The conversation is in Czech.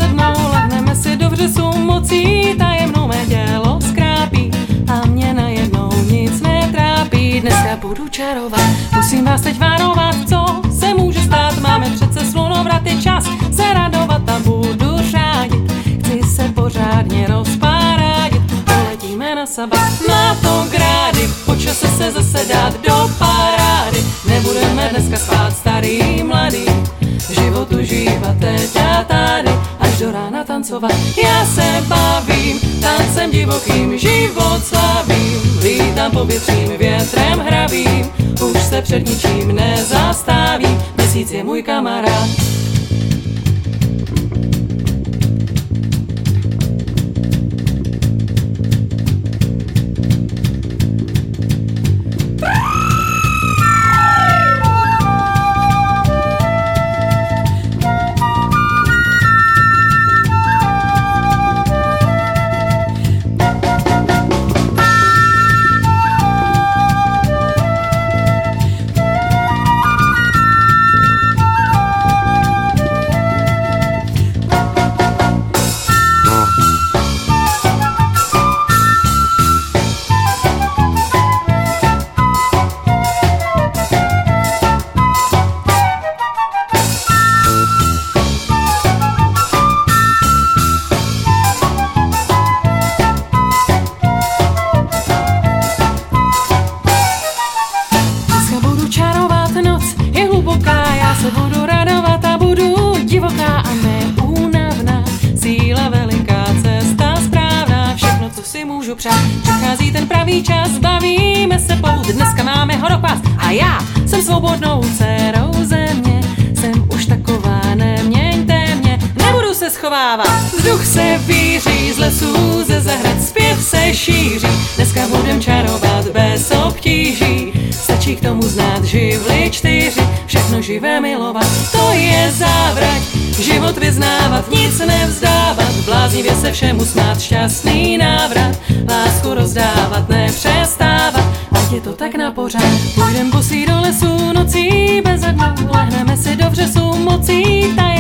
beze dnou, lehneme si do vřesu mocí, tajemnou mé tělo skrápí a mě najednou nic netrápí. Dneska budu čarovat, musím vás teď varovat, co se může stát, máme přece slunovrat, je čas se radovat a budu řádit, chci se pořádně rozpárádit, poletíme na sabát, na to grády, po čase se zase dát do parády, nebudeme dneska spát starý mladý, život užívat teď a tady, až do rána tancovat, já se bavím, tancem divokým život slavím, lítám povětřím, větrem hravým, už se před ničím nezastávím, měsíc je můj kamarád. Budu radovat a budu divoká a neúnavná, síla veliká, cesta správná, všechno, co si můžu přát. Přichází ten pravý čas, bavíme se pout, dneska máme hodokvás a já jsem svobodnou dcerou země, jsem už taková, neměňte mě, nebudu se schovávat. Vzduch se víří, z lesů, ze zahrad zpěv se šíří, dneska budem čarovat bez obtíží, stačí k tomu znát živly 4, všechno živé milovat, to je závrať, život vyznávat, nic nevzdávat, bláznivě se všemu smát, šťastný návrat, lásku rozdávat, nepřestávat, ať je to tak na pořád. Půjdem bosí do lesu nocí, beze dnou, lehneme si do vřesu mocí,